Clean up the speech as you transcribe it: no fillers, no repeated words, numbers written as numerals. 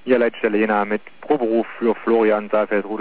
Hier Leitstelle Jena mit Proberuf für Florian Saalfeld.